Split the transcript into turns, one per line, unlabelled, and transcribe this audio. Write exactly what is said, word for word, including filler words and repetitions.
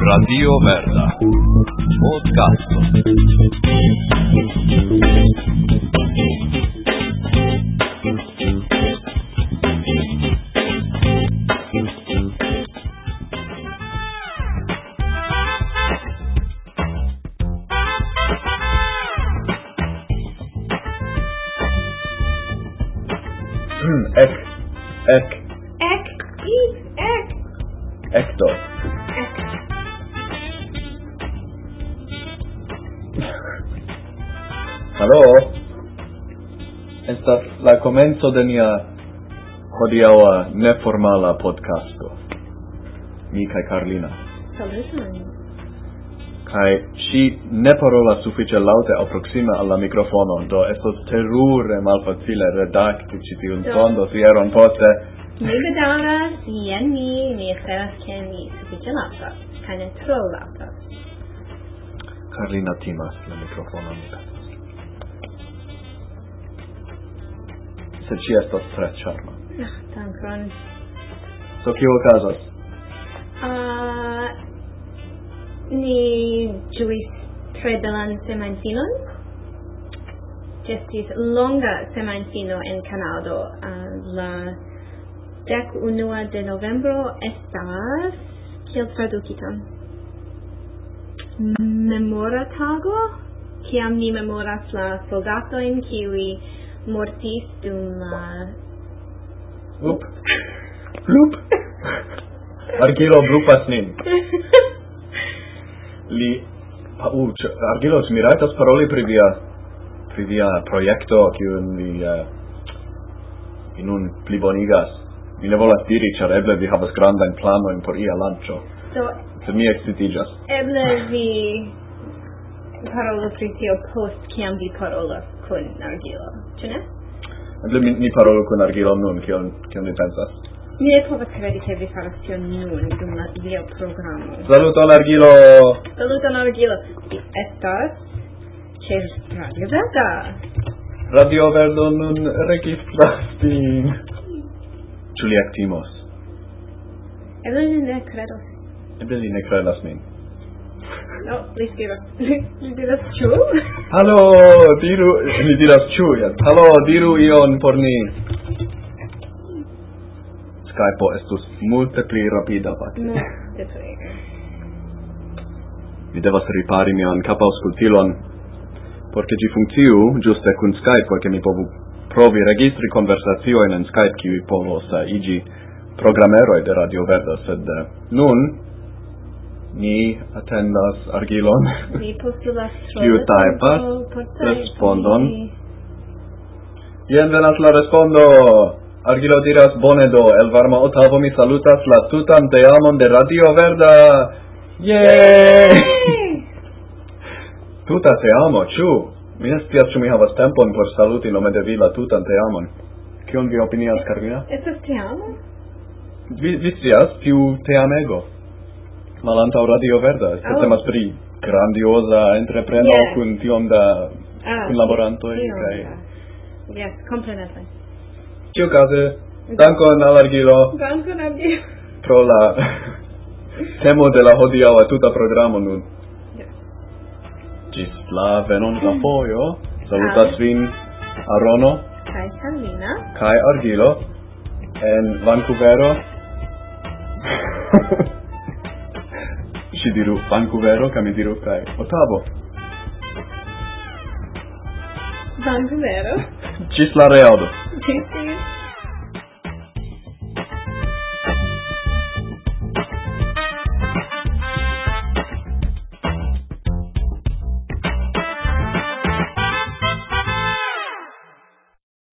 Radio Verda Podcast.
Ek, ek,
Ek, i, ek,
Hector.
ek.
Hallo. Estas la komenco de nia hodiaŭa neformala podcasto. Mi kaj Carlina.
Saluton.
Kaj ŝi ne parolas sufiĉe laŭte aŭ proksime al la mikrofono, do estos terure malfacile redakti ĉi tiun
Do.
sondosieron poste.
Mi bedaŭras, jen mi, mi esperas ke mi sufiĉe laŭtas, kaj ne tro laŭtas.
Carlina timas la mikrofonon. Sed ŝi estas tre ĉarma.
Ah, dankon.
Do kio okazas?
Ah, ni ĝuis tre belan semajnfinon. Ĝi estis longa semajnfino en Kanado. Ah, la dek unua de novembro estas kiel tradukitan? Memora tago, kiam ni memoras la soldatojn kiuj mortis dum la
Up. Blup. Argilo blupas nin. Li uh, č- Argilo, ĉu mi rajtas paroli pri via pri via projekto, kiun vi uh, vi nun plibonigas? Mi ne volas diri, ĉar eble vi havas grandajn planojn por ia lanĉo.
Do
Sed mi excitiĝas.
eble vi parolu pri tio post kiam vi parolas kun Argilo, ĉu ne?
Eble mi, mi parolu kun Argilo nun, kion kion vi pensas?
Mi ne povas kredi ke vi faras tion nun dum la via programo.
Saluton, Argilo!
Saluton Argilo. Vi estas ĉe Radio Verda.
Radio Verdo nun registras vin. Ĉu li ektimos?
Eble li ne kredos.
Eble li ne kredas min.
No, li skribas. Li diras ĉu?
Hallo, diru, li diras ĉu, jes. Hallo, diru ion por ni. Skype estus multe pli rapida fakte.
Multe pli.
Mi devas ripari mian kapaŭskultilon, por ke ĝi funkciu ĝuste kun Skype, por ke mi povu provi registri konversaciojn en Skype, kiuj povos uh, iĝi programeroj de Radio Verda, sed uh, nun ni atendas Argilon.
Mi postulas
Kiu tajpas respondon? Jen venas la respondo. Argilo diras bone do, el varma Otavo mi salutas la tutan teamon de Radio Verda. Yay! Tuta teamo, ĉu? Mi ne scias ĉu mi havas tempon por saluti nome de vi la tutan teamon. Kion vi opinias, Carolina?
Estas teamo?
Vi, vi scias tiu teamego? Malantaŭ Radio Verda, sed
Oh.
temas pri grandioza entrepreno
Yes.
kun tiom da
Ah,
kunlaborantoj
tio,
kaj
ja. Yes, kompreneble.
ĉiukaze dankon al Argilo
Dankon Argilo.
pro la temo de la hodiaŭa tuta programo nun.
Yes.
Ĝis la venonta fojo. Salutas vin Arono
Kaj Carlina.
kaj Argilo en Vancouvero. Ŝi diru Vancouvero kaj mi diru kaj Otavo.
Vancouver.
Ĝis la reaŭdo.
Ĝis